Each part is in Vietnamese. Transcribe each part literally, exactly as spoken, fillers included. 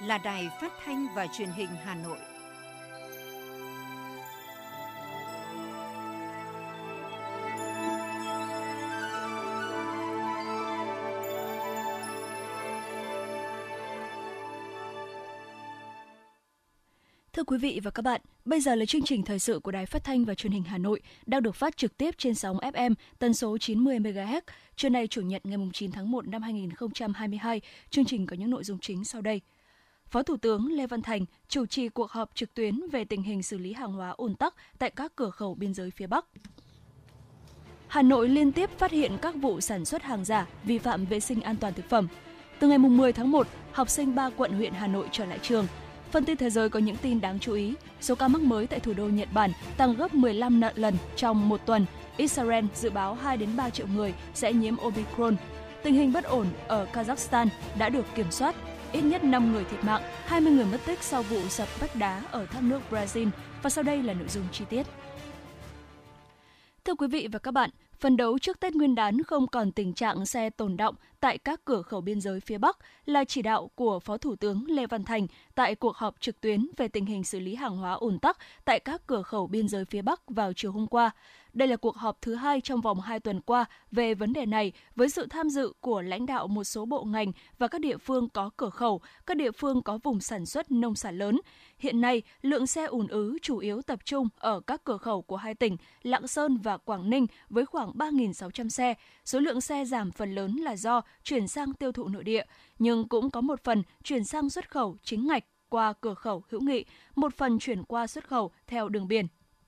là Đài Phát thanh và Truyền hình Hà Nội. Thưa quý vị và các bạn, bây giờ là chương trình thời sự của Đài Phát thanh và Truyền hình Hà Nội đang được phát trực tiếp trên sóng ép em tần số chín mươi mê ga héc. Trưa nay Chủ nhật ngày chín tháng một năm hai nghìn không trăm hai mươi hai, chương trình có những nội dung chính sau đây. Phó Thủ tướng Lê Văn Thành chủ trì cuộc họp trực tuyến về tình hình xử lý hàng hóa ùn tắc tại các cửa khẩu biên giới phía Bắc. Hà Nội liên tiếp phát hiện các vụ sản xuất hàng giả, vi phạm vệ sinh an toàn thực phẩm. Từ ngày mười tháng một, học sinh ba quận huyện Hà Nội trở lại trường. Phần tin thế giới có những tin đáng chú ý. Số ca mắc mới tại thủ đô Nhật Bản tăng gấp mười lăm lần trong một tuần. Israel dự báo hai đến ba triệu người sẽ nhiễm Omicron. Tình hình bất ổn ở Kazakhstan đã được kiểm soát. Ít nhất năm người thiệt mạng, hai mươi người mất tích sau vụ sập vách đá ở thác nước Brazil. Và sau đây là nội dung chi tiết. Thưa quý vị và các bạn, phấn đấu trước Tết Nguyên đán không còn tình trạng xe tồn đọng tại các cửa khẩu biên giới phía Bắc là chỉ đạo của Phó Thủ tướng Lê Văn Thành tại cuộc họp trực tuyến về tình hình xử lý hàng hóa ùn tắc tại các cửa khẩu biên giới phía Bắc vào chiều hôm qua. Đây là cuộc họp thứ hai trong vòng hai tuần qua về vấn đề này với sự tham dự của lãnh đạo một số bộ ngành và các địa phương có cửa khẩu, các địa phương có vùng sản xuất nông sản lớn. Hiện nay, lượng xe ùn ứ chủ yếu tập trung ở các cửa khẩu của hai tỉnh Lạng Sơn và Quảng Ninh với khoảng ba nghìn sáu trăm xe. Số lượng xe giảm phần lớn là do chuyển sang tiêu thụ nội địa, nhưng cũng có một phần chuyển sang xuất khẩu chính ngạch qua cửa khẩu hữu nghị, một phần chuyển qua xuất khẩu theo đường biển.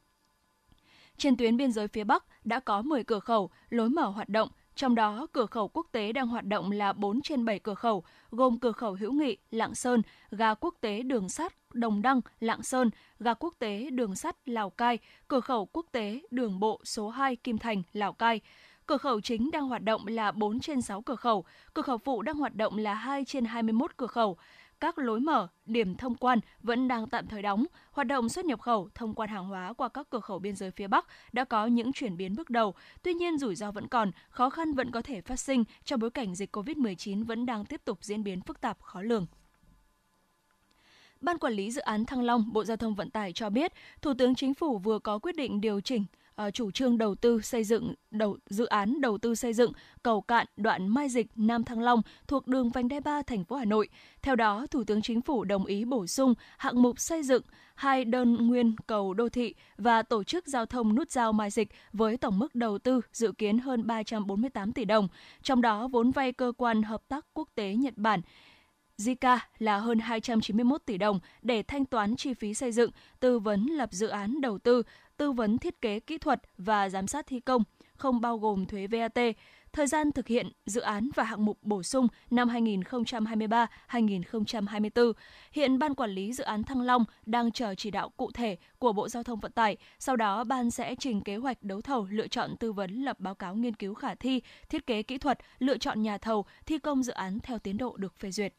Trên tuyến biên giới phía Bắc đã có mười cửa khẩu lối mở hoạt động, trong đó cửa khẩu quốc tế đang hoạt động là bốn trên bảy cửa khẩu, gồm cửa khẩu hữu nghị Lạng Sơn, ga quốc tế đường sắt Đồng Đăng, Lạng Sơn, ga quốc tế đường sắt Lào Cai, cửa khẩu quốc tế đường bộ số hai Kim Thành, Lào Cai. Cửa khẩu chính đang hoạt động là bốn trên sáu cửa khẩu, cửa khẩu phụ đang hoạt động là hai trên hai mươi mốt cửa khẩu. Các lối mở, điểm thông quan vẫn đang tạm thời đóng. Hoạt động xuất nhập khẩu, thông quan hàng hóa qua các cửa khẩu biên giới phía Bắc đã có những chuyển biến bước đầu. Tuy nhiên, rủi ro vẫn còn, khó khăn vẫn có thể phát sinh trong bối cảnh dịch covid mười chín vẫn đang tiếp tục diễn biến phức tạp khó lường. Ban Quản lý Dự án Thăng Long, Bộ Giao thông Vận tải cho biết, Thủ tướng Chính phủ vừa có quyết định điều chỉnh uh, chủ trương đầu tư xây dựng đầu, dự án đầu tư xây dựng cầu cạn đoạn Mai Dịch - Nam Thăng Long thuộc đường vành đai ba thành phố Hà Nội. Theo đó, Thủ tướng Chính phủ đồng ý bổ sung hạng mục xây dựng hai đơn nguyên cầu đô thị và tổ chức giao thông nút giao Mai Dịch với tổng mức đầu tư dự kiến hơn ba trăm bốn mươi tám tỷ đồng, trong đó vốn vay cơ quan hợp tác quốc tế Nhật Bản gi ca là hơn hai trăm chín mươi mốt tỷ đồng để thanh toán chi phí xây dựng, tư vấn lập dự án đầu tư, tư vấn thiết kế kỹ thuật và giám sát thi công, không bao gồm thuế vê a tê. Thời gian thực hiện dự án và hạng mục bổ sung năm hai nghìn không trăm hai mươi ba đến hai nghìn không trăm hai mươi tư. Hiện Ban Quản lý Dự án Thăng Long đang chờ chỉ đạo cụ thể của Bộ Giao thông Vận tải. Sau đó, Ban sẽ trình kế hoạch đấu thầu, lựa chọn tư vấn, lập báo cáo nghiên cứu khả thi, thiết kế kỹ thuật, lựa chọn nhà thầu, thi công dự án theo tiến độ được phê duyệt.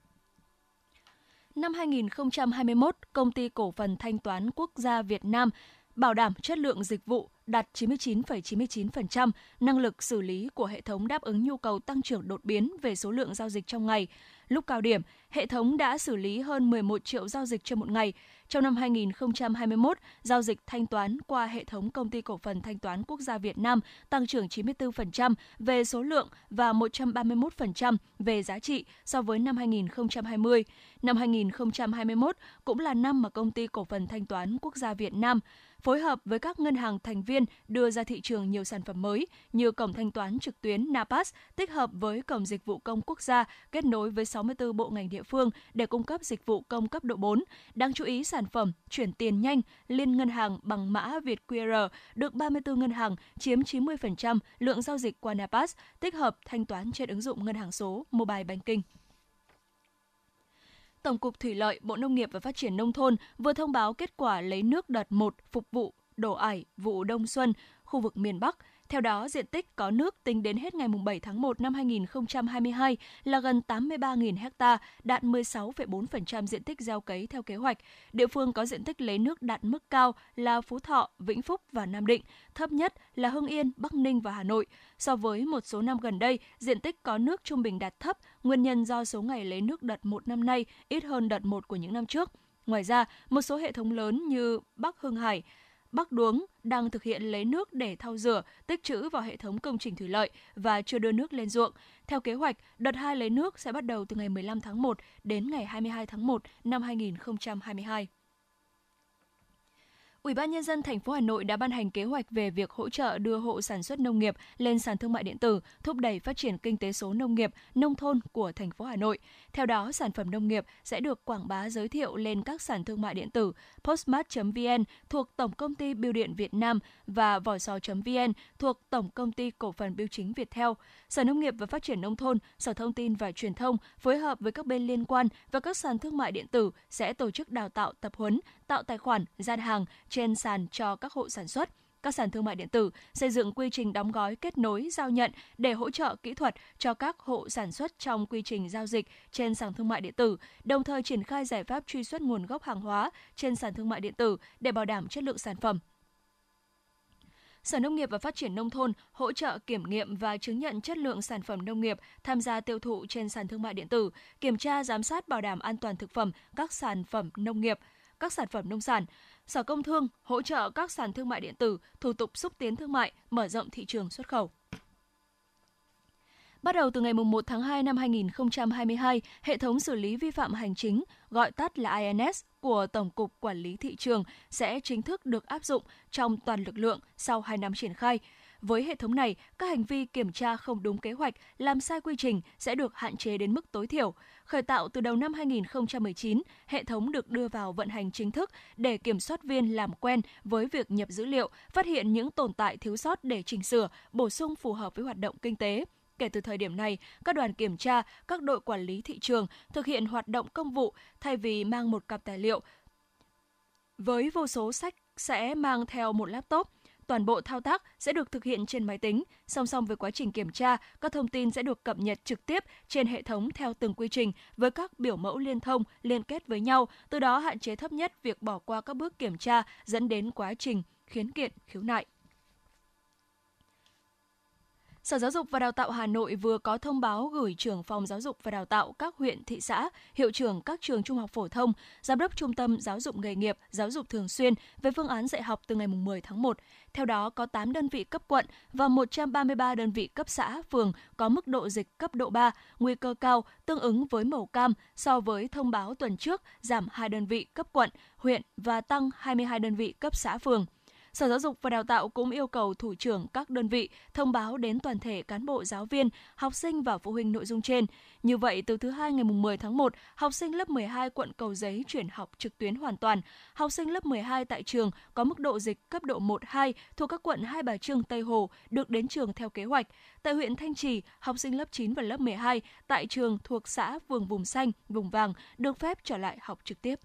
Năm hai nghìn không trăm hai mươi mốt, Công ty Cổ phần Thanh toán Quốc gia Việt Nam bảo đảm chất lượng dịch vụ đạt chín mươi chín phẩy chín mươi chín phần trăm, năng lực xử lý của hệ thống đáp ứng nhu cầu tăng trưởng đột biến về số lượng giao dịch trong ngày. Lúc cao điểm, hệ thống đã xử lý hơn mười một triệu giao dịch trên một ngày. Trong năm hai nghìn không trăm hai mươi mốt, giao dịch thanh toán qua hệ thống Công ty Cổ phần Thanh toán Quốc gia Việt Nam tăng trưởng chín mươi tư phần trăm về số lượng và một trăm ba mươi mốt phần trăm về giá trị so với năm hai nghìn không trăm hai mươi. Năm hai nghìn không trăm hai mươi mốt cũng là năm mà Công ty Cổ phần Thanh toán Quốc gia Việt Nam phối hợp với các ngân hàng thành viên đưa ra thị trường nhiều sản phẩm mới như cổng thanh toán trực tuyến NAPAS tích hợp với cổng dịch vụ công quốc gia kết nối với sáu mươi tư bộ ngành địa phương để cung cấp dịch vụ công cấp độ bốn. Đáng chú ý, sản phẩm chuyển tiền nhanh liên ngân hàng bằng mã Việt quy rờ được ba mươi tư ngân hàng chiếm chín mươi phần trăm lượng giao dịch qua NAPAS tích hợp thanh toán trên ứng dụng ngân hàng số Mobile Banking. Tổng cục Thủy lợi, Bộ Nông nghiệp và Phát triển Nông thôn vừa thông báo kết quả lấy nước đợt một phục vụ đổ ải vụ đông xuân khu vực miền Bắc. Theo đó, diện tích có nước tính đến hết ngày bảy tháng một năm hai nghìn không trăm hai mươi hai là gần tám mươi ba nghìn ha, đạt mười sáu phẩy bốn phần trăm diện tích gieo cấy theo kế hoạch. Địa phương có diện tích lấy nước đạt mức cao là Phú Thọ, Vĩnh Phúc và Nam Định, thấp nhất là Hưng Yên, Bắc Ninh và Hà Nội. So với một số năm gần đây, diện tích có nước trung bình đạt thấp, nguyên nhân do số ngày lấy nước đợt một năm nay ít hơn đợt một của những năm trước. Ngoài ra, một số hệ thống lớn như Bắc Hưng Hải, Bắc Đuống đang thực hiện lấy nước để thau rửa, tích trữ vào hệ thống công trình thủy lợi và chưa đưa nước lên ruộng. Theo kế hoạch, đợt hai lấy nước sẽ bắt đầu từ ngày mười lăm tháng một đến ngày hai mươi hai tháng một năm hai nghìn không trăm hai mươi hai. Ủy ban Nhân dân thành phố Hà Nội đã ban hành kế hoạch về việc hỗ trợ đưa hộ sản xuất nông nghiệp lên sàn thương mại điện tử, thúc đẩy phát triển kinh tế số nông nghiệp, nông thôn của thành phố Hà Nội. Theo đó, sản phẩm nông nghiệp sẽ được quảng bá giới thiệu lên các sàn thương mại điện tử postmart chấm vn thuộc Tổng công ty Bưu điện Việt Nam và vỏ sò chấm vn thuộc Tổng công ty Cổ phần Bưu chính Viettel. Sở Nông nghiệp và Phát triển Nông thôn, Sở Thông tin và Truyền thông phối hợp với các bên liên quan và các sàn thương mại điện tử sẽ tổ chức đào tạo, tập huấn, tạo tài khoản, gian hàng trên sàn cho các hộ sản xuất. Các sàn thương mại điện tử xây dựng quy trình đóng gói, kết nối, giao nhận để hỗ trợ kỹ thuật cho các hộ sản xuất trong quy trình giao dịch trên sàn thương mại điện tử, đồng thời triển khai giải pháp truy xuất nguồn gốc hàng hóa trên sàn thương mại điện tử để bảo đảm chất lượng sản phẩm. Sở Nông nghiệp và Phát triển Nông thôn hỗ trợ kiểm nghiệm và chứng nhận chất lượng sản phẩm nông nghiệp tham gia tiêu thụ trên sàn thương mại điện tử, kiểm tra giám sát bảo đảm an toàn thực phẩm các sản phẩm nông nghiệp, các sản phẩm nông sản. Sở Công Thương hỗ trợ các sàn thương mại điện tử, thủ tục xúc tiến thương mại, mở rộng thị trường xuất khẩu. Bắt đầu từ ngày một tháng hai năm hai nghìn không trăm hai mươi hai, hệ thống xử lý vi phạm hành chính, gọi tắt là i en ét, của Tổng cục Quản lý Thị trường sẽ chính thức được áp dụng trong toàn lực lượng sau hai năm triển khai. Với hệ thống này, các hành vi kiểm tra không đúng kế hoạch, làm sai quy trình sẽ được hạn chế đến mức tối thiểu. Khởi tạo từ đầu năm hai nghìn không trăm mười chín, hệ thống được đưa vào vận hành chính thức để kiểm soát viên làm quen với việc nhập dữ liệu, phát hiện những tồn tại thiếu sót để chỉnh sửa, bổ sung phù hợp với hoạt động kinh tế. Kể từ thời điểm này, các đoàn kiểm tra, các đội quản lý thị trường thực hiện hoạt động công vụ thay vì mang một cặp tài liệu với vô số sách sẽ mang theo một laptop. Toàn bộ thao tác sẽ được thực hiện trên máy tính. Song song với quá trình kiểm tra, các thông tin sẽ được cập nhật trực tiếp trên hệ thống theo từng quy trình với các biểu mẫu liên thông, liên kết với nhau, từ đó hạn chế thấp nhất việc bỏ qua các bước kiểm tra dẫn đến quá trình khiếu kiện, khiếu nại. Sở Giáo dục và Đào tạo Hà Nội vừa có thông báo gửi trưởng phòng giáo dục và đào tạo các huyện, thị xã, hiệu trưởng các trường trung học phổ thông, giám đốc trung tâm giáo dục nghề nghiệp, giáo dục thường xuyên về phương án dạy học từ ngày mười tháng một. Theo đó, có tám đơn vị cấp quận và một trăm ba mươi ba đơn vị cấp xã, phường có mức độ dịch cấp độ ba, nguy cơ cao, tương ứng với màu cam so với thông báo tuần trước giảm hai đơn vị cấp quận, huyện và tăng hai mươi hai đơn vị cấp xã, phường. Sở Giáo dục và Đào tạo cũng yêu cầu thủ trưởng các đơn vị thông báo đến toàn thể cán bộ, giáo viên, học sinh và phụ huynh nội dung trên. Như vậy, từ thứ Hai ngày mười tháng một, học sinh lớp mười hai quận Cầu Giấy chuyển học trực tuyến hoàn toàn. Học sinh lớp mười hai tại trường có mức độ dịch cấp độ một, hai thuộc các quận Hai Bà Trưng, Tây Hồ được đến trường theo kế hoạch. Tại huyện Thanh Trì, học sinh lớp chín và lớp mười hai tại trường thuộc xã phường vùng xanh, vùng vàng được phép trở lại học trực tiếp.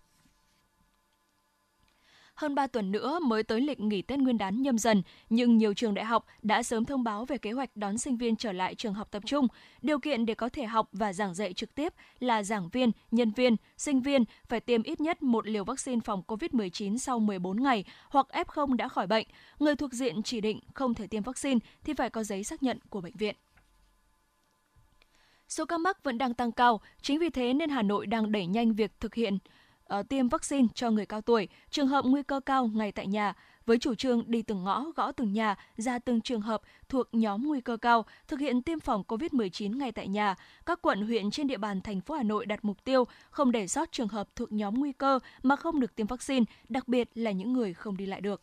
Hơn ba tuần nữa mới tới lịch nghỉ Tết Nguyên đán Nhâm Dần, nhưng nhiều trường đại học đã sớm thông báo về kế hoạch đón sinh viên trở lại trường học tập trung. Điều kiện để có thể học và giảng dạy trực tiếp là giảng viên, nhân viên, sinh viên phải tiêm ít nhất một liều vaccine phòng covid mười chín sau mười bốn ngày hoặc ép không đã khỏi bệnh. Người thuộc diện chỉ định không thể tiêm vaccine thì phải có giấy xác nhận của bệnh viện. Số ca mắc vẫn đang tăng cao, chính vì thế nên Hà Nội đang đẩy nhanh việc thực hiện Uh, tiêm vaccine cho người cao tuổi, trường hợp nguy cơ cao ngay tại nhà, với chủ trương đi từng ngõ, gõ từng nhà, ra từng trường hợp thuộc nhóm nguy cơ cao, thực hiện tiêm phòng covid mười chín ngay tại nhà. Các quận, huyện trên địa bàn thành phố Hà Nội đặt mục tiêu không để sót trường hợp thuộc nhóm nguy cơ mà không được tiêm vaccine, đặc biệt là những người không đi lại được.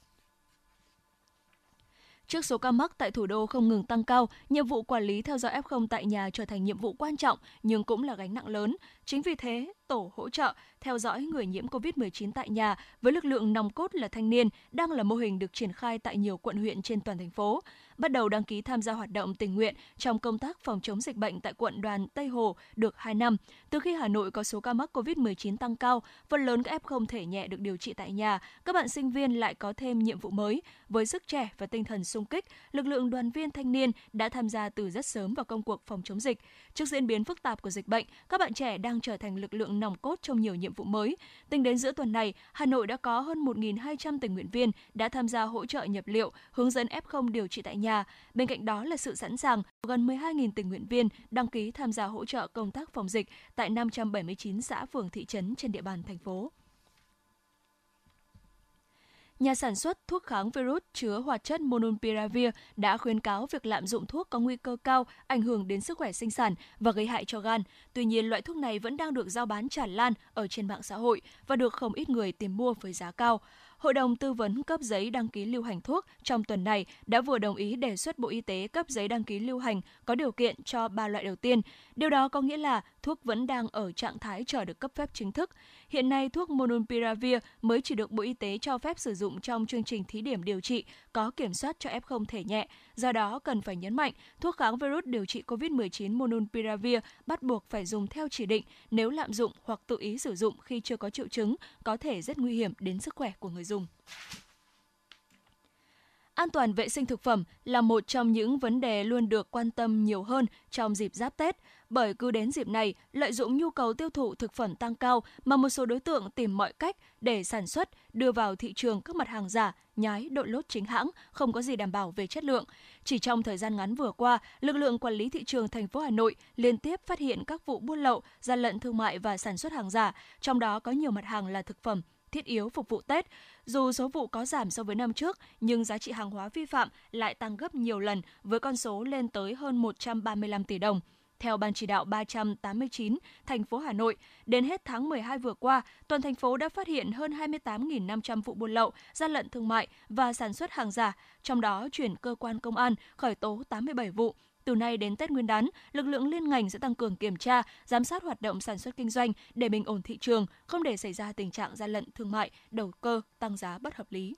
Trước số ca mắc tại thủ đô không ngừng tăng cao, nhiệm vụ quản lý theo dõi ép không tại nhà trở thành nhiệm vụ quan trọng nhưng cũng là gánh nặng lớn. Chính vì thế, tổ hỗ trợ theo dõi người nhiễm covid mười chín tại nhà với lực lượng nòng cốt là thanh niên đang là mô hình được triển khai tại nhiều quận huyện trên toàn thành phố. Bắt đầu đăng ký tham gia hoạt động tình nguyện trong công tác phòng chống dịch bệnh tại quận đoàn Tây Hồ được hai năm. Từ khi Hà Nội có số ca mắc covid mười chín tăng cao, phần lớn các ép không thể nhẹ được điều trị tại nhà, các bạn sinh viên lại có thêm nhiệm vụ mới. Với sức trẻ và tinh thần xung kích, lực lượng đoàn viên thanh niên đã tham gia từ rất sớm vào công cuộc phòng chống dịch. Trước diễn biến phức tạp của dịch bệnh, các bạn trẻ đang trở thành lực lượng nòng cốt trong nhiều nhiệm vụ mới. Tính đến giữa tuần này, Hà Nội đã có hơn một nghìn hai trăm tình nguyện viên đã tham gia hỗ trợ nhập liệu, hướng dẫn ép không điều trị tại nhà. Bên cạnh đó là sự sẵn sàng của gần mười hai nghìn tình nguyện viên đăng ký tham gia hỗ trợ công tác phòng dịch tại năm trăm bảy mươi chín xã phường thị trấn trên địa bàn thành phố. Nhà sản xuất thuốc kháng virus chứa hoạt chất Monopiravir đã khuyến cáo việc lạm dụng thuốc có nguy cơ cao ảnh hưởng đến sức khỏe sinh sản và gây hại cho gan. Tuy nhiên, loại thuốc này vẫn đang được rao bán tràn lan ở trên mạng xã hội và được không ít người tìm mua với giá cao. Hội đồng tư vấn cấp giấy đăng ký lưu hành thuốc trong tuần này đã vừa đồng ý đề xuất Bộ Y tế cấp giấy đăng ký lưu hành có điều kiện cho ba loại đầu tiên. Điều đó có nghĩa là thuốc vẫn đang ở trạng thái chờ được cấp phép chính thức. Hiện nay, thuốc Monopiravir mới chỉ được Bộ Y tế cho phép sử dụng trong chương trình thí điểm điều trị có kiểm soát cho ép không thể nhẹ. Do đó, cần phải nhấn mạnh, thuốc kháng virus điều trị covid mười chín Monopiravir bắt buộc phải dùng theo chỉ định, nếu lạm dụng hoặc tự ý sử dụng khi chưa có triệu chứng có thể rất nguy hiểm đến sức khỏe của người dùng. An toàn vệ sinh thực phẩm là một trong những vấn đề luôn được quan tâm nhiều hơn trong dịp Giáp Tết, bởi cứ đến dịp này, lợi dụng nhu cầu tiêu thụ thực phẩm tăng cao mà một số đối tượng tìm mọi cách để sản xuất, đưa vào thị trường các mặt hàng giả, nhái, đội lốt chính hãng, không có gì đảm bảo về chất lượng. Chỉ trong thời gian ngắn vừa qua, lực lượng quản lý thị trường thành phố Hà Nội liên tiếp phát hiện các vụ buôn lậu, gian lận thương mại và sản xuất hàng giả, trong đó có nhiều mặt hàng là thực phẩm thiết yếu phục vụ Tết. Dù số vụ có giảm so với năm trước, nhưng giá trị hàng hóa vi phạm lại tăng gấp nhiều lần với con số lên tới hơn một trăm ba mươi lăm tỷ đồng. Theo Ban chỉ đạo ba trăm tám mươi chín, thành phố Hà Nội, đến hết tháng mười hai vừa qua, toàn thành phố đã phát hiện hơn hai mươi tám nghìn năm trăm vụ buôn lậu, gian lận thương mại và sản xuất hàng giả, trong đó chuyển cơ quan công an khởi tố tám mươi bảy vụ. Từ nay đến Tết Nguyên đán, lực lượng liên ngành sẽ tăng cường kiểm tra, giám sát hoạt động sản xuất kinh doanh để bình ổn thị trường, không để xảy ra tình trạng gian lận thương mại, đầu cơ, tăng giá bất hợp lý.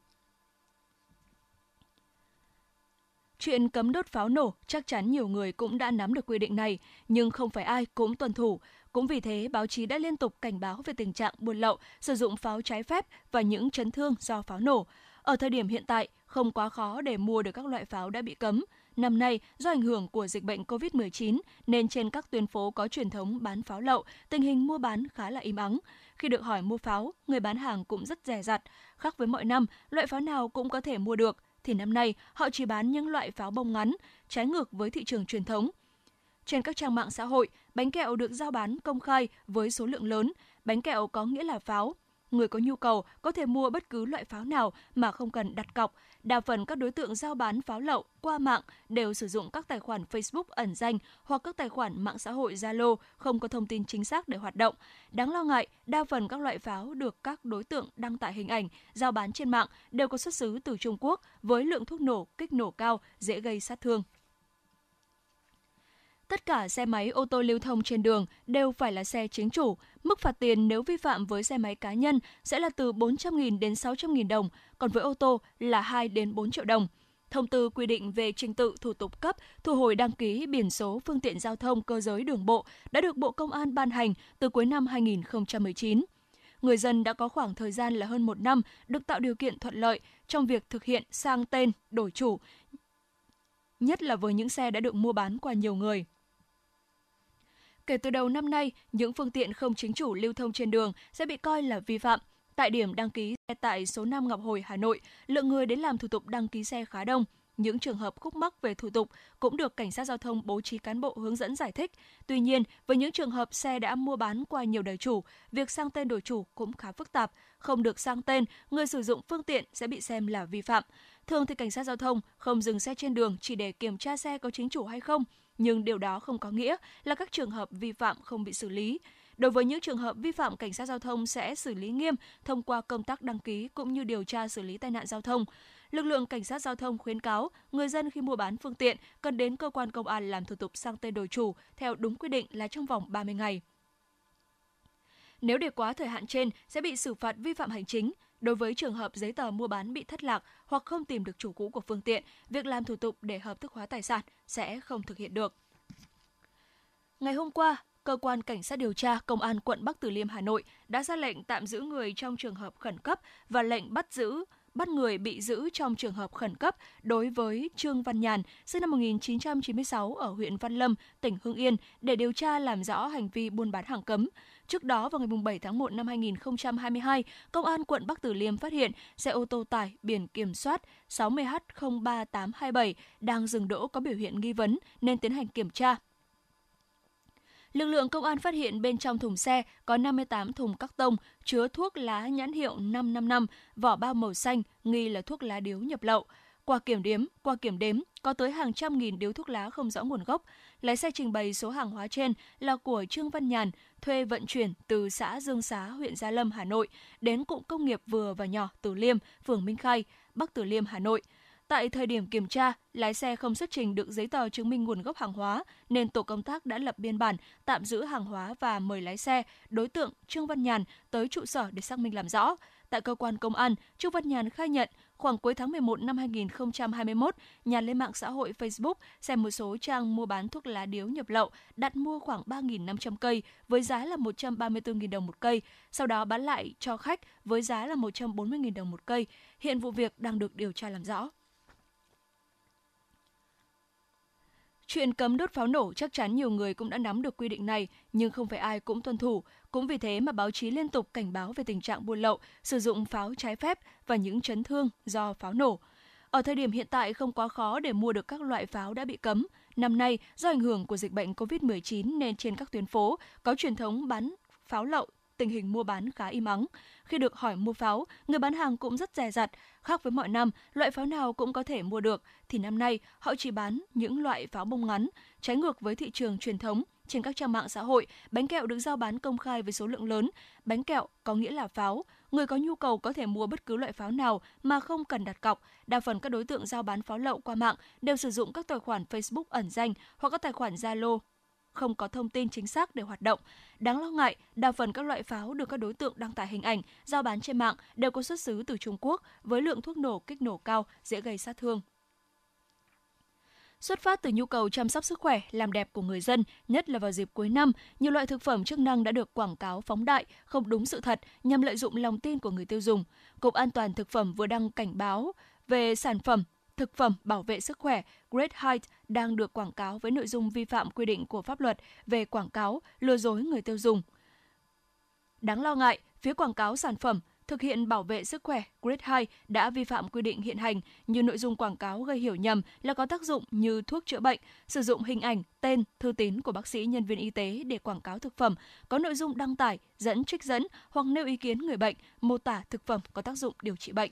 Chuyện cấm đốt pháo nổ, chắc chắn nhiều người cũng đã nắm được quy định này, nhưng không phải ai cũng tuân thủ. Cũng vì thế, báo chí đã liên tục cảnh báo về tình trạng buôn lậu, sử dụng pháo trái phép và những chấn thương do pháo nổ. Ở thời điểm hiện tại, không quá khó để mua được các loại pháo đã bị cấm. Năm nay, do ảnh hưởng của dịch bệnh covid mười chín, nên trên các tuyến phố có truyền thống bán pháo lậu, tình hình mua bán khá là im ắng. Khi được hỏi mua pháo, người bán hàng cũng rất dè dặt. Khác với mọi năm, loại pháo nào cũng có thể mua được, thì năm nay họ chỉ bán những loại pháo bông ngắn, trái ngược với thị trường truyền thống. Trên các trang mạng xã hội, bánh kẹo được giao bán công khai với số lượng lớn. Bánh kẹo có nghĩa là pháo. Người có nhu cầu có thể mua bất cứ loại pháo nào mà không cần đặt cọc. Đa phần các đối tượng giao bán pháo lậu qua mạng đều sử dụng các tài khoản Facebook ẩn danh hoặc các tài khoản mạng xã hội Zalo không có thông tin chính xác để hoạt động. Đáng lo ngại, đa phần các loại pháo được các đối tượng đăng tải hình ảnh, giao bán trên mạng đều có xuất xứ từ Trung Quốc với lượng thuốc nổ, kích nổ cao, dễ gây sát thương. Tất cả xe máy ô tô lưu thông trên đường đều phải là xe chính chủ. Mức phạt tiền nếu vi phạm với xe máy cá nhân sẽ là từ bốn trăm nghìn đến sáu trăm nghìn đồng, còn với ô tô là hai đến bốn triệu đồng. Thông tư quy định về trình tự thủ tục cấp, thu hồi đăng ký biển số phương tiện giao thông cơ giới đường bộ đã được Bộ Công an ban hành từ cuối năm hai nghìn không trăm mười chín. Người dân đã có khoảng thời gian là hơn một năm được tạo điều kiện thuận lợi trong việc thực hiện sang tên, đổi chủ, nhất là với những xe đã được mua bán qua nhiều người. Kể từ đầu năm nay, những phương tiện không chính chủ lưu thông trên đường sẽ bị coi là vi phạm. Tại điểm đăng ký xe tại số năm Ngọc Hồi, Hà Nội, lượng người đến làm thủ tục đăng ký xe khá đông. Những trường hợp khúc mắc về thủ tục cũng được cảnh sát giao thông bố trí cán bộ hướng dẫn giải thích. Tuy nhiên, với những trường hợp xe đã mua bán qua nhiều đời chủ, việc sang tên đổi chủ cũng khá phức tạp. Không được sang tên, người sử dụng phương tiện sẽ bị xem là vi phạm. Thường thì cảnh sát giao thông không dừng xe trên đường chỉ để kiểm tra xe có chính chủ hay không, nhưng điều đó không có nghĩa là các trường hợp vi phạm không bị xử lý. Đối với những trường hợp vi phạm, cảnh sát giao thông sẽ xử lý nghiêm thông qua công tác đăng ký cũng như điều tra xử lý tai nạn giao thông. Lực lượng cảnh sát giao thông khuyến cáo người dân khi mua bán phương tiện cần đến cơ quan công an làm thủ tục sang tên đổi chủ theo đúng quy định là trong vòng ba mươi ngày. Nếu để quá thời hạn trên sẽ bị xử phạt vi phạm hành chính. Đối với trường hợp giấy tờ mua bán bị thất lạc hoặc không tìm được chủ cũ của phương tiện, việc làm thủ tục để hợp thức hóa tài sản sẽ không thực hiện được. Ngày hôm qua, Cơ quan Cảnh sát điều tra Công an quận Bắc Từ Liêm, Hà Nội đã ra lệnh tạm giữ người trong trường hợp khẩn cấp và lệnh bắt giữ bắt người bị giữ trong trường hợp khẩn cấp đối với Trương Văn Nhàn, sinh năm một nghìn chín trăm chín mươi sáu ở huyện Văn Lâm, tỉnh Hưng Yên để điều tra làm rõ hành vi buôn bán hàng cấm. Trước đó, vào ngày bảy tháng một năm hai nghìn không trăm hai mươi hai, Công an quận Bắc Từ Liêm phát hiện xe ô tô tải biển kiểm soát sáu mươi H không ba tám hai bảy đang dừng đỗ có biểu hiện nghi vấn nên tiến hành kiểm tra. Lực lượng công an phát hiện bên trong thùng xe có năm mươi tám thùng các tông chứa thuốc lá nhãn hiệu năm năm năm, vỏ bao màu xanh, nghi là thuốc lá điếu nhập lậu. Qua kiểm đếm, qua kiểm đếm, có tới hàng trăm nghìn điếu thuốc lá không rõ nguồn gốc. Lái xe trình bày số hàng hóa trên là của Trương Văn Nhàn, thuê vận chuyển từ xã Dương Xá, huyện Gia Lâm, Hà Nội, đến cụm công nghiệp vừa và nhỏ Từ Liêm, phường Minh Khai, Bắc Từ Liêm, Hà Nội. Tại thời điểm kiểm tra, lái xe không xuất trình được giấy tờ chứng minh nguồn gốc hàng hóa, nên tổ công tác đã lập biên bản tạm giữ hàng hóa và mời lái xe, đối tượng Trương Văn Nhàn tới trụ sở để xác minh làm rõ. Tại cơ quan công an, Trương Văn Nhàn khai nhận khoảng cuối tháng mười một năm hai nghìn không trăm hai mươi mốt, Nhàn lên mạng xã hội Facebook xem một số trang mua bán thuốc lá điếu nhập lậu, đặt mua khoảng ba nghìn năm trăm cây với giá là một trăm ba mươi tư nghìn đồng một cây, sau đó bán lại cho khách với giá là một trăm bốn mươi nghìn đồng một cây. Hiện vụ việc đang được điều tra làm rõ. Chuyện cấm đốt pháo nổ chắc chắn nhiều người cũng đã nắm được quy định này, nhưng không phải ai cũng tuân thủ. Cũng vì thế mà báo chí liên tục cảnh báo về tình trạng buôn lậu, sử dụng pháo trái phép và những chấn thương do pháo nổ. Ở thời điểm hiện tại không quá khó để mua được các loại pháo đã bị cấm. Năm nay, do ảnh hưởng của dịch bệnh covid mười chín nên trên các tuyến phố có truyền thống bán pháo lậu, tình hình mua bán khá im ắng. Khi được hỏi mua pháo, người bán hàng cũng rất dè dặt. Khác với mọi năm, loại pháo nào cũng có thể mua được, thì năm nay họ chỉ bán những loại pháo bông ngắn. Trái ngược với thị trường truyền thống, trên các trang mạng xã hội, bánh kẹo được giao bán công khai với số lượng lớn. Bánh kẹo có nghĩa là pháo. Người có nhu cầu có thể mua bất cứ loại pháo nào mà không cần đặt cọc. Đa phần các đối tượng giao bán pháo lậu qua mạng đều sử dụng các tài khoản Facebook ẩn danh hoặc các tài khoản Zalo không có thông tin chính xác để hoạt động. Đáng lo ngại, đa phần các loại pháo được các đối tượng đăng tải hình ảnh, giao bán trên mạng đều có xuất xứ từ Trung Quốc với lượng thuốc nổ kích nổ cao, dễ gây sát thương. Xuất phát từ nhu cầu chăm sóc sức khỏe, làm đẹp của người dân, nhất là vào dịp cuối năm, nhiều loại thực phẩm chức năng đã được quảng cáo phóng đại, không đúng sự thật nhằm lợi dụng lòng tin của người tiêu dùng. Cục An toàn Thực phẩm vừa đăng cảnh báo về sản phẩm thực phẩm bảo vệ sức khỏe Great Height đang được quảng cáo với nội dung vi phạm quy định của pháp luật về quảng cáo, lừa dối người tiêu dùng. Đáng lo ngại, phía quảng cáo sản phẩm thực hiện bảo vệ sức khỏe Great Height đã vi phạm quy định hiện hành như nội dung quảng cáo gây hiểu nhầm là có tác dụng như thuốc chữa bệnh, sử dụng hình ảnh, tên, thư tín của bác sĩ, nhân viên y tế để quảng cáo thực phẩm, có nội dung đăng tải, dẫn trích dẫn hoặc nêu ý kiến người bệnh, mô tả thực phẩm có tác dụng điều trị bệnh.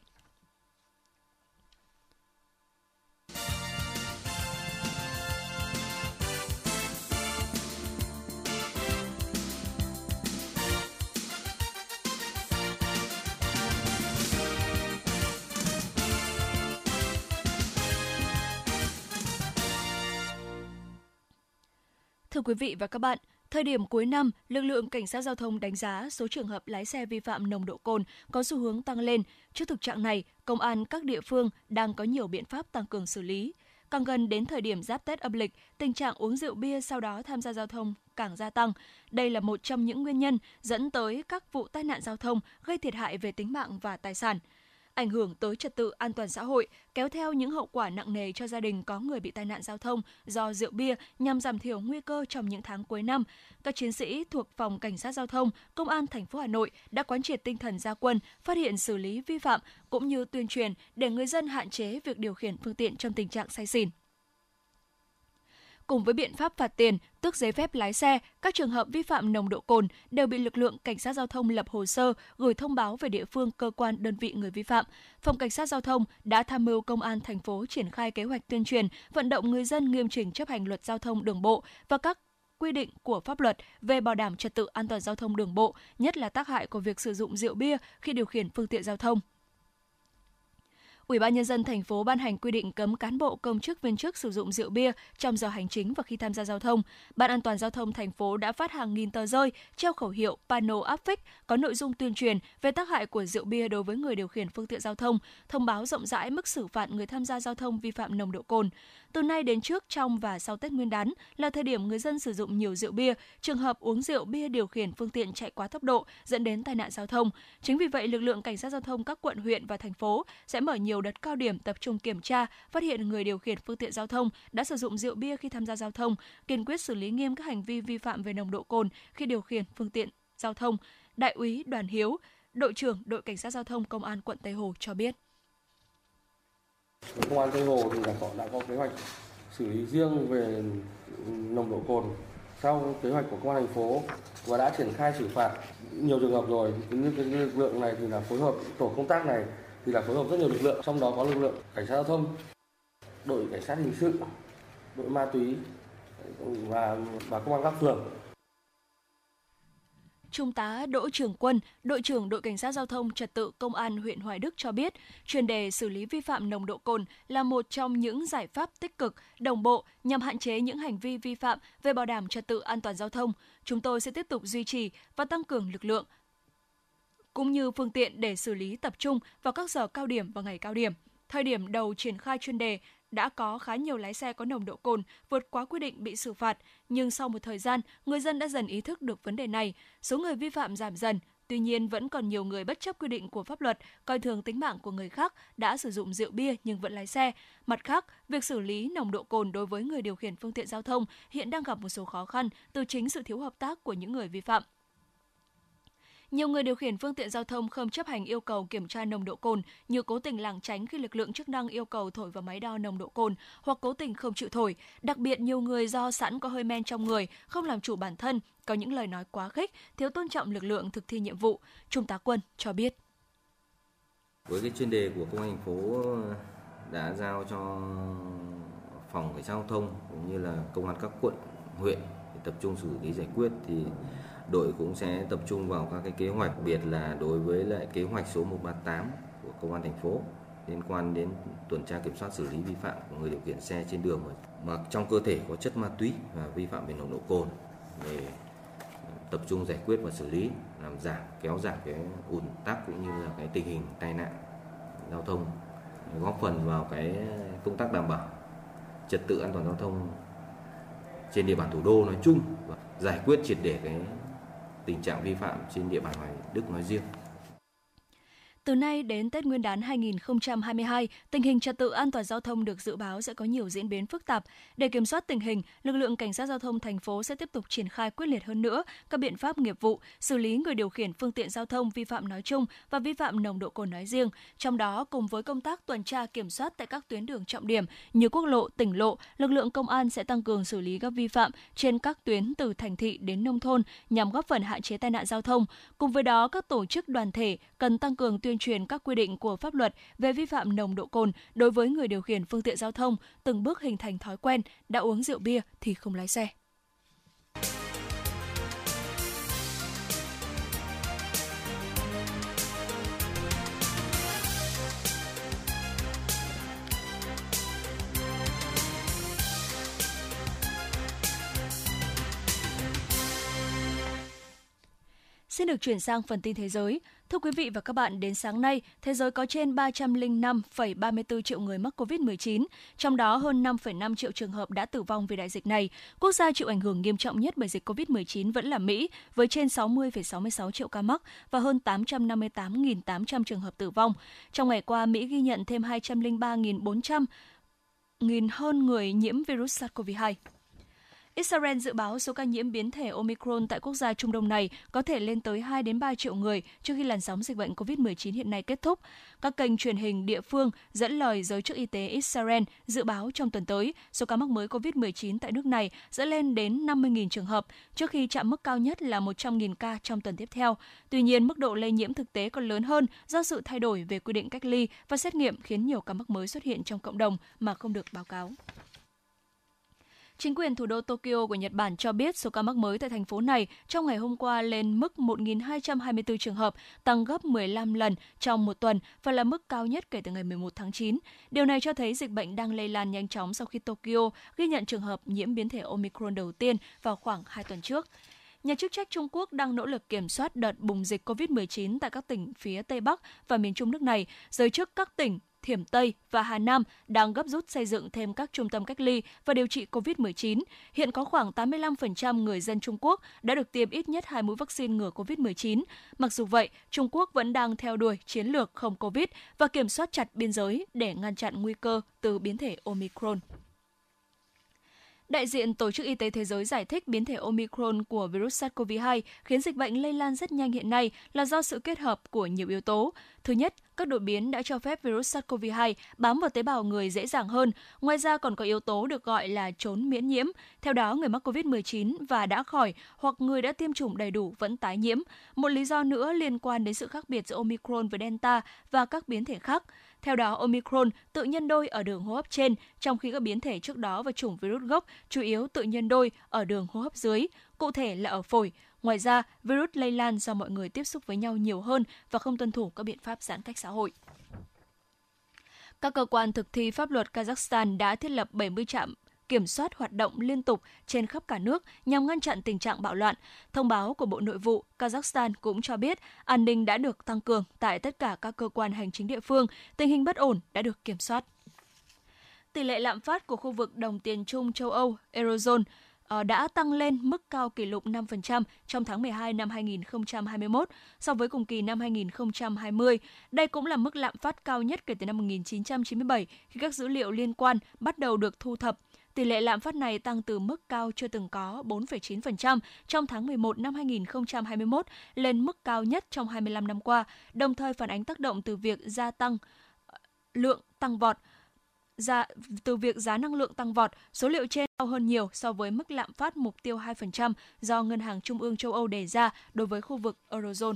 Thưa quý vị và các bạn, thời điểm cuối năm, lực lượng cảnh sát giao thông đánh giá số trường hợp lái xe vi phạm nồng độ cồn có xu hướng tăng lên. Trước thực trạng này, công an các địa phương đang có nhiều biện pháp tăng cường xử lý. Càng gần đến thời điểm giáp Tết âm lịch, tình trạng uống rượu bia sau đó tham gia giao thông càng gia tăng. Đây là một trong những nguyên nhân dẫn tới các vụ tai nạn giao thông gây thiệt hại về tính mạng và tài sản, ảnh hưởng tới trật tự an toàn xã hội, kéo theo những hậu quả nặng nề cho gia đình có người bị tai nạn giao thông do rượu bia. Nhằm giảm thiểu nguy cơ trong những tháng cuối năm, các chiến sĩ thuộc Phòng Cảnh sát Giao thông, Công an thành phố Hà Nội đã quán triệt tinh thần ra quân, phát hiện xử lý vi phạm cũng như tuyên truyền để người dân hạn chế việc điều khiển phương tiện trong tình trạng say xỉn. Cùng với biện pháp phạt tiền, tước giấy phép lái xe, các trường hợp vi phạm nồng độ cồn đều bị lực lượng cảnh sát giao thông lập hồ sơ, gửi thông báo về địa phương, cơ quan, đơn vị người vi phạm. Phòng Cảnh sát Giao thông đã tham mưu Công an thành phố triển khai kế hoạch tuyên truyền, vận động người dân nghiêm chỉnh chấp hành luật giao thông đường bộ và các quy định của pháp luật về bảo đảm trật tự an toàn giao thông đường bộ, nhất là tác hại của việc sử dụng rượu bia khi điều khiển phương tiện giao thông. Ủy ban Nhân dân thành phố ban hành quy định cấm cán bộ công chức viên chức sử dụng rượu bia trong giờ hành chính và khi tham gia giao thông. Ban An toàn giao thông thành phố đã phát hàng nghìn tờ rơi, treo khẩu hiệu, pano áp phích có nội dung tuyên truyền về tác hại của rượu bia đối với người điều khiển phương tiện giao thông, thông báo rộng rãi mức xử phạt người tham gia giao thông vi phạm nồng độ cồn. Từ nay đến trước, trong và sau Tết Nguyên đán là thời điểm người dân sử dụng nhiều rượu bia, trường hợp uống rượu bia điều khiển phương tiện chạy quá tốc độ dẫn đến tai nạn giao thông. Chính vì vậy, lực lượng cảnh sát giao thông các quận, huyện và thành phố sẽ mở nhiều đợt cao điểm tập trung kiểm tra, phát hiện người điều khiển phương tiện giao thông đã sử dụng rượu bia khi tham gia giao thông, kiên quyết xử lý nghiêm các hành vi vi phạm về nồng độ cồn khi điều khiển phương tiện giao thông. Đại úy Đoàn Hiếu, đội trưởng đội cảnh sát giao thông công an quận Tây Hồ cho biết. Công an Tây Hồ thì đã có, đã có kế hoạch xử lý riêng về nồng độ cồn theo kế hoạch của công an thành phố và đã triển khai xử phạt nhiều trường hợp rồi. Như cái lực lượng này thì là phối hợp, tổ công tác này thì là phối hợp rất nhiều lực lượng, trong đó có lực lượng cảnh sát giao thông, đội cảnh sát hình sự, đội ma túy và và công an các phường. Trung tá Đỗ Trường Quân, đội trưởng đội cảnh sát giao thông trật tự công an huyện Hoài Đức cho biết, chuyên đề xử lý vi phạm nồng độ cồn là một trong những giải pháp tích cực, đồng bộ nhằm hạn chế những hành vi vi phạm về bảo đảm trật tự an toàn giao thông. Chúng tôi sẽ tiếp tục duy trì và tăng cường lực lượng cũng như phương tiện để xử lý tập trung vào các giờ cao điểm và ngày cao điểm. Thời điểm đầu triển khai chuyên đề, đã có khá nhiều lái xe có nồng độ cồn vượt quá quy định bị xử phạt, nhưng sau một thời gian, người dân đã dần ý thức được vấn đề này, số người vi phạm giảm dần. Tuy nhiên, vẫn còn nhiều người bất chấp quy định của pháp luật, coi thường tính mạng của người khác, đã sử dụng rượu bia nhưng vẫn lái xe. Mặt khác, việc xử lý nồng độ cồn đối với người điều khiển phương tiện giao thông hiện đang gặp một số khó khăn từ chính sự thiếu hợp tác của những người vi phạm. Nhiều người điều khiển phương tiện giao thông không chấp hành yêu cầu kiểm tra nồng độ cồn, như cố tình lảng tránh khi lực lượng chức năng yêu cầu thổi vào máy đo nồng độ cồn hoặc cố tình không chịu thổi. Đặc biệt, nhiều người do sẵn có hơi men trong người, không làm chủ bản thân, có những lời nói quá khích, thiếu tôn trọng lực lượng thực thi nhiệm vụ. Trung tá Quân cho biết. Với cái chuyên đề của công an thành phố đã giao cho phòng cảnh sát giao thông cũng như là công an các quận, huyện để tập trung xử lý giải quyết, thì đội cũng sẽ tập trung vào các cái kế hoạch, đặc biệt là đối với lại kế hoạch số một ba tám của công an thành phố liên quan đến tuần tra kiểm soát xử lý vi phạm của người điều khiển xe trên đường mà trong cơ thể có chất ma túy và vi phạm về nồng độ cồn, để tập trung giải quyết và xử lý, làm giảm kéo giảm cái ùn tắc cũng như là cái tình hình tai nạn giao thông, góp phần vào cái công tác đảm bảo trật tự an toàn giao thông trên địa bàn thủ đô nói chung và giải quyết triệt để cái tình trạng vi phạm trên địa bàn Hoài Đức nói riêng. Từ nay đến Tết Nguyên đán hai không hai hai, tình hình trật tự an toàn giao thông được dự báo sẽ có nhiều diễn biến phức tạp. Để kiểm soát tình hình, lực lượng cảnh sát giao thông thành phố sẽ tiếp tục triển khai quyết liệt hơn nữa các biện pháp nghiệp vụ, xử lý người điều khiển phương tiện giao thông vi phạm nói chung và vi phạm nồng độ cồn nói riêng. Trong đó, cùng với công tác tuần tra kiểm soát tại các tuyến đường trọng điểm như quốc lộ, tỉnh lộ, lực lượng công an sẽ tăng cường xử lý các vi phạm trên các tuyến từ thành thị đến nông thôn nhằm góp phần hạn chế tai nạn giao thông. Cùng với đó, các tổ chức đoàn thể cần tăng cường tuyên truyền các quy định của pháp luật về vi phạm nồng độ cồn đối với người điều khiển phương tiện giao thông, từng bước hình thành thói quen đã uống rượu bia thì không lái xe. Xin được chuyển sang phần tin thế giới. Thưa quý vị và các bạn, đến sáng nay, thế giới có trên ba trăm lẻ năm phẩy ba mươi tư triệu người mắc covid mười chín, trong đó hơn năm phẩy năm triệu trường hợp đã tử vong vì đại dịch này. Quốc gia chịu ảnh hưởng nghiêm trọng nhất bởi dịch covid mười chín vẫn là Mỹ, với trên sáu mươi phẩy sáu mươi sáu triệu ca mắc và hơn tám trăm năm mươi tám nghìn tám trăm trường hợp tử vong. Trong ngày qua, Mỹ ghi nhận thêm hai trăm lẻ ba nghìn bốn trăm nghìn hơn người nhiễm virus SARS-xê o vê hai. Israel dự báo số ca nhiễm biến thể Omicron tại quốc gia Trung Đông này có thể lên tới hai đến ba triệu người trước khi làn sóng dịch bệnh covid mười chín hiện nay kết thúc. Các kênh truyền hình địa phương dẫn lời giới chức y tế Israel dự báo trong tuần tới, số ca mắc mới covid mười chín tại nước này sẽ lên đến năm mươi nghìn trường hợp, trước khi chạm mức cao nhất là một trăm nghìn ca trong tuần tiếp theo. Tuy nhiên, mức độ lây nhiễm thực tế còn lớn hơn do sự thay đổi về quy định cách ly và xét nghiệm khiến nhiều ca mắc mới xuất hiện trong cộng đồng mà không được báo cáo. Chính quyền thủ đô Tokyo của Nhật Bản cho biết số ca mắc mới tại thành phố này trong ngày hôm qua lên mức một nghìn hai trăm hai mươi tư trường hợp, tăng gấp mười lăm lần trong một tuần và là mức cao nhất kể từ ngày mười một tháng chín. Điều này cho thấy dịch bệnh đang lây lan nhanh chóng sau khi Tokyo ghi nhận trường hợp nhiễm biến thể Omicron đầu tiên vào khoảng hai tuần trước. Nhà chức trách Trung Quốc đang nỗ lực kiểm soát đợt bùng dịch covid mười chín tại các tỉnh phía Tây Bắc và miền Trung nước này. Giới chức các tỉnh Thiểm Tây và Hà Nam đang gấp rút xây dựng thêm các trung tâm cách ly và điều trị covid mười chín. Hiện có khoảng tám mươi lăm phần trăm người dân Trung Quốc đã được tiêm ít nhất hai mũi vaccine ngừa covid mười chín. Mặc dù vậy, Trung Quốc vẫn đang theo đuổi chiến lược không Covid và kiểm soát chặt biên giới để ngăn chặn nguy cơ từ biến thể Omicron. Đại diện Tổ chức Y tế Thế giới giải thích biến thể Omicron của virus SARS-xê o vê hai khiến dịch bệnh lây lan rất nhanh hiện nay là do sự kết hợp của nhiều yếu tố. Thứ nhất, các đột biến đã cho phép virus SARS-xê o vê hai bám vào tế bào người dễ dàng hơn. Ngoài ra còn có yếu tố được gọi là trốn miễn nhiễm. Theo đó, người mắc covid mười chín và đã khỏi hoặc người đã tiêm chủng đầy đủ vẫn tái nhiễm. Một lý do nữa liên quan đến sự khác biệt giữa Omicron với Delta và các biến thể khác. Theo đó, Omicron tự nhân đôi ở đường hô hấp trên, trong khi các biến thể trước đó và chủng virus gốc chủ yếu tự nhân đôi ở đường hô hấp dưới, cụ thể là ở phổi. Ngoài ra, virus lây lan do mọi người tiếp xúc với nhau nhiều hơn và không tuân thủ các biện pháp giãn cách xã hội. Các cơ quan thực thi pháp luật Kazakhstan đã thiết lập bảy mươi trạm kiểm soát hoạt động liên tục trên khắp cả nước nhằm ngăn chặn tình trạng bạo loạn. Thông báo của Bộ Nội vụ Kazakhstan cũng cho biết an ninh đã được tăng cường tại tất cả các cơ quan hành chính địa phương, tình hình bất ổn đã được kiểm soát. Tỷ lệ lạm phát của khu vực đồng tiền chung châu Âu, Eurozone, đã tăng lên mức cao kỷ lục năm phần trăm trong tháng mười hai năm hai nghìn không trăm hai mươi mốt so với cùng kỳ năm hai nghìn không trăm hai mươi. Đây cũng là mức lạm phát cao nhất kể từ năm một nghìn chín trăm chín mươi bảy khi các dữ liệu liên quan bắt đầu được thu thập. Tỷ lệ lạm phát này tăng từ mức cao chưa từng có bốn phẩy chín phần trăm trong tháng mười một năm hai nghìn không trăm hai mươi mốt lên mức cao nhất trong hai mươi lăm năm qua, đồng thời phản ánh tác động từ việc gia tăng lượng tăng vọt. Giá, từ việc giá năng lượng tăng vọt, số liệu trên cao hơn nhiều so với mức lạm phát mục tiêu hai phần trăm do Ngân hàng Trung ương châu Âu đề ra đối với khu vực Eurozone.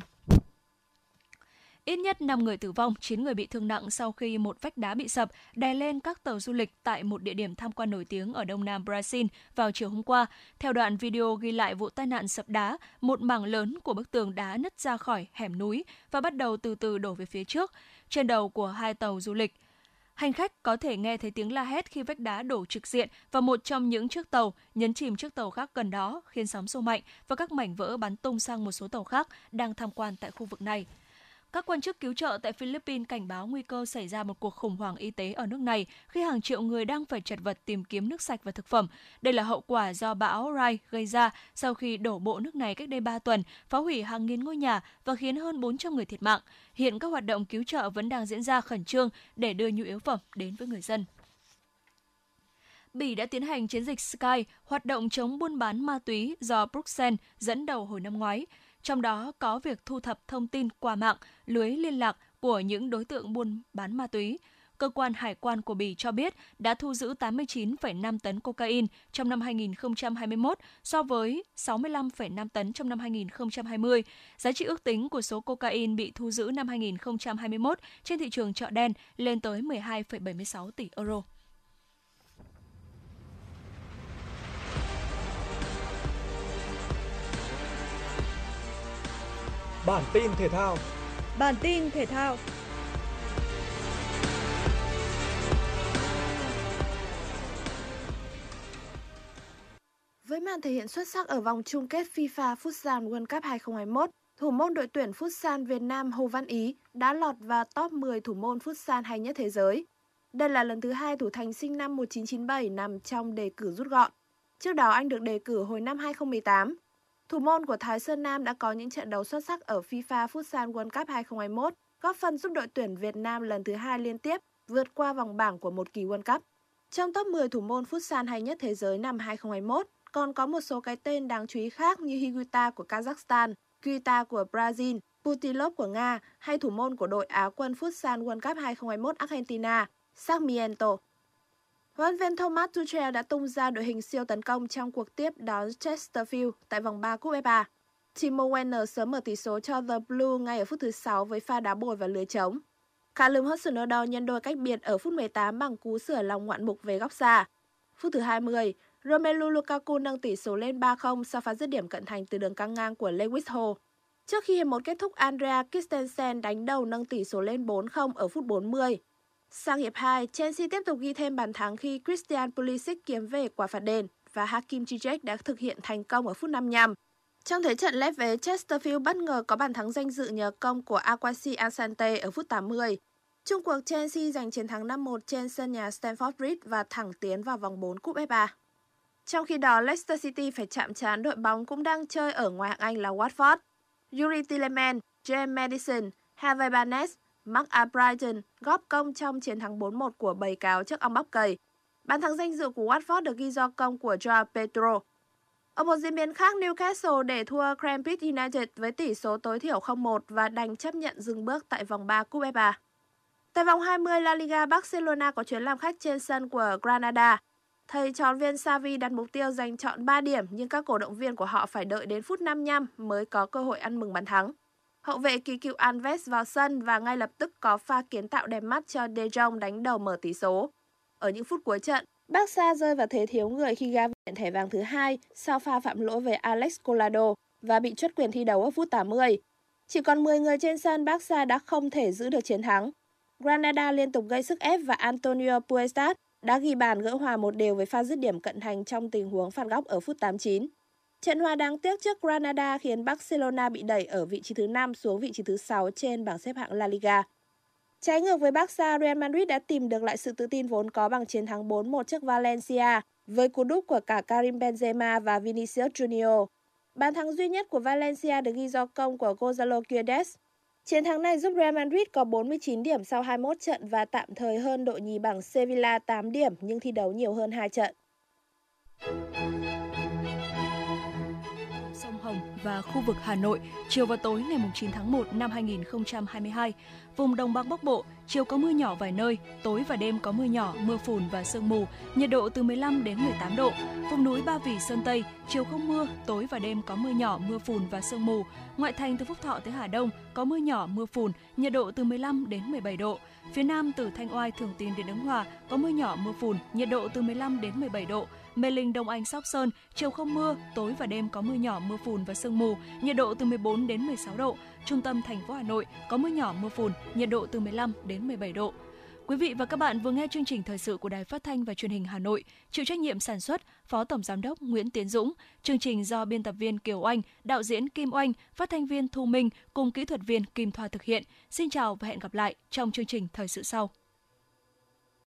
Ít nhất năm người tử vong, chín người bị thương nặng sau khi một vách đá bị sập đè lên các tàu du lịch tại một địa điểm tham quan nổi tiếng ở đông nam Brazil vào chiều hôm qua. Theo đoạn video ghi lại vụ tai nạn sập đá, một mảng lớn của bức tường đá nứt ra khỏi hẻm núi và bắt đầu từ từ đổ về phía trước. Trên đầu của hai tàu du lịch, hành khách có thể nghe thấy tiếng la hét khi vách đá đổ trực diện vào một trong những chiếc tàu, nhấn chìm chiếc tàu khác gần đó, khiến sóng xô mạnh và các mảnh vỡ bắn tung sang một số tàu khác đang tham quan tại khu vực này. Các quan chức cứu trợ tại Philippines cảnh báo nguy cơ xảy ra một cuộc khủng hoảng y tế ở nước này khi hàng triệu người đang phải chật vật tìm kiếm nước sạch và thực phẩm. Đây là hậu quả do bão Rai gây ra sau khi đổ bộ nước này cách đây ba tuần, phá hủy hàng nghìn ngôi nhà và khiến hơn bốn trăm người thiệt mạng. Hiện các hoạt động cứu trợ vẫn đang diễn ra khẩn trương để đưa nhu yếu phẩm đến với người dân. Bỉ đã tiến hành chiến dịch Sky, hoạt động chống buôn bán ma túy do Bruxelles dẫn đầu hồi năm ngoái. Trong đó có việc thu thập thông tin qua mạng, lưới liên lạc của những đối tượng buôn bán ma túy. Cơ quan hải quan của Bỉ cho biết đã thu giữ tám mươi chín phẩy năm tấn cocaine trong năm hai nghìn không trăm hai mươi mốt so với sáu mươi lăm phẩy năm tấn trong năm hai nghìn không trăm hai mươi. Giá trị ước tính của số cocaine bị thu giữ năm hai nghìn không trăm hai mươi mốt trên thị trường chợ đen lên tới mười hai phẩy bảy mươi sáu tỷ euro. Bản tin thể thao. Bản tin thể thao. Với màn thể hiện xuất sắc ở vòng chung kết FIFA Futsal World Cup hai không hai mốt, thủ môn đội tuyển Futsal Việt Nam Hồ Văn Ý đã lọt vào top mười thủ môn Futsal hay nhất thế giới. Đây là lần thứ hai thủ thành sinh năm một nghìn chín trăm chín mươi bảy nằm trong đề cử rút gọn. Trước đó anh được đề cử hồi năm hai không một tám. Thủ môn của Thái Sơn Nam đã có những trận đấu xuất sắc ở FIFA Futsal World Cup hai không hai mốt, góp phần giúp đội tuyển Việt Nam lần thứ hai liên tiếp vượt qua vòng bảng của một kỳ World Cup. Trong top mười thủ môn Futsal hay nhất thế giới năm hai không hai mốt, còn có một số cái tên đáng chú ý khác như Higuita của Kazakhstan, Guita của Brazil, Putilov của Nga hay thủ môn của đội Á quân Futsal World Cup hai không hai mốt Argentina, Sarmiento. Huấn luyện viên Thomas Tuchel đã tung ra đội hình siêu tấn công trong cuộc tiếp đón Chesterfield tại vòng ba cúp ép a. Timo Werner sớm mở tỷ số cho The Blue ngay ở phút thứ sáu với pha đá bồi vào lưới trống. Callum Hudson-Odoi nhân đôi cách biệt ở phút mười tám bằng cú sửa lòng ngoạn mục về góc xa. Phút thứ hai mươi, Romelu Lukaku nâng tỷ số lên ba không sau pha dứt điểm cận thành từ đường căng ngang của Lewis Hall. Trước khi hiệp một kết thúc, Andrea Christensen đánh đầu nâng tỷ số lên bốn không ở phút bốn mươi. Sang hiệp hai, Chelsea tiếp tục ghi thêm bàn thắng khi Christian Pulisic kiếm về quả phạt đền và Hakim Ziyech đã thực hiện thành công ở phút năm mươi lăm. Trong thế trận lép vế, Chesterfield bất ngờ có bàn thắng danh dự nhờ công của Akwasi Asante ở phút tám mươi. Chung cuộc, Chelsea giành chiến thắng năm một trên sân nhà Stamford Bridge và thẳng tiến vào vòng bốn cúp ép a. Trong khi đó, Leicester City phải chạm trán đội bóng cũng đang chơi ở ngoại hạng Anh là Watford. Yuri Tielemans, James Maddison, Harvey Barnes, Mark Albrighton góp công trong chiến thắng bốn một của bầy cáo trước ong bắp cày. Bàn thắng danh dự của Watford được ghi do công của Joao Pedro. Ở một diễn biến khác, Newcastle để thua Cambridge United với tỷ số tối thiểu không một và đành chấp nhận dừng bước tại vòng ba cúp ép a. Tại vòng hai mươi La Liga, Barcelona có chuyến làm khách trên sân của Granada. Thầy trò viên Xavi đặt mục tiêu giành trọn ba điểm nhưng các cổ động viên của họ phải đợi đến phút năm mươi lăm mới có cơ hội ăn mừng bàn thắng. Hậu vệ kỳ cựu Alves vào sân và ngay lập tức có pha kiến tạo đẹp mắt cho De Jong đánh đầu mở tỷ số. Ở những phút cuối trận, Barca rơi vào thế thiếu người khi Gavi nhận thẻ vàng thứ hai sau pha phạm lỗi về Alex Collado và bị truất quyền thi đấu ở phút tám mươi. Chỉ còn mười người trên sân, Barca đã không thể giữ được chiến thắng. Granada liên tục gây sức ép và Antonio Puertas đã ghi bàn gỡ hòa một đều với pha dứt điểm cận thành trong tình huống phạt góc ở phút tám mươi chín. Trận hòa đáng tiếc trước Granada khiến Barcelona bị đẩy ở vị trí thứ năm xuống vị trí thứ sáu trên bảng xếp hạng La Liga. Trái ngược với Barca, Real Madrid đã tìm được lại sự tự tin vốn có bằng chiến thắng bốn một trước Valencia với cú đúp của cả Karim Benzema và Vinicius Junior. Bàn thắng duy nhất của Valencia được ghi do công của Gonzalo Guedes. Chiến thắng này giúp Real Madrid có bốn mươi chín điểm sau hai mươi mốt trận và tạm thời hơn đội nhì bảng Sevilla tám điểm nhưng thi đấu nhiều hơn hai trận. Sông Hồng và khu vực Hà Nội, chiều và tối ngày chín tháng một năm hai nghìn không trăm hai mươi hai. Vùng Đông Bắc Bắc Bộ, chiều có mưa nhỏ vài nơi, tối và đêm có mưa nhỏ, mưa phùn và sương mù, nhiệt độ từ mười lăm đến mười tám độ. Vùng núi Ba Vì, Sơn Tây, chiều không mưa, tối và đêm có mưa nhỏ, mưa phùn và sương mù. Ngoại thành từ Phúc Thọ tới Hà Đông có mưa nhỏ, mưa phùn, nhiệt độ từ mười lăm đến mười bảy độ. Phía Nam từ Thanh Oai, Thường Tín đến Ứng Hòa có mưa nhỏ, mưa phùn, nhiệt độ từ mười lăm đến mười bảy độ. Mê Linh, Đông Anh, Sóc Sơn, chiều không mưa, tối và đêm có mưa nhỏ, mưa phùn và sương mù, nhiệt độ từ mười bốn đến mười sáu độ. Trung tâm thành phố Hà Nội có mưa nhỏ, mưa phùn, nhiệt độ từ mười lăm đến mười bảy độ. Quý vị và các bạn vừa nghe chương trình thời sự của Đài Phát thanh và Truyền hình Hà Nội, chịu trách nhiệm sản xuất Phó Tổng giám đốc Nguyễn Tiến Dũng, chương trình do biên tập viên Kiều Oanh, đạo diễn Kim Oanh, phát thanh viên Thu Minh cùng kỹ thuật viên Kim Thoa thực hiện. Xin chào và hẹn gặp lại trong chương trình thời sự sau.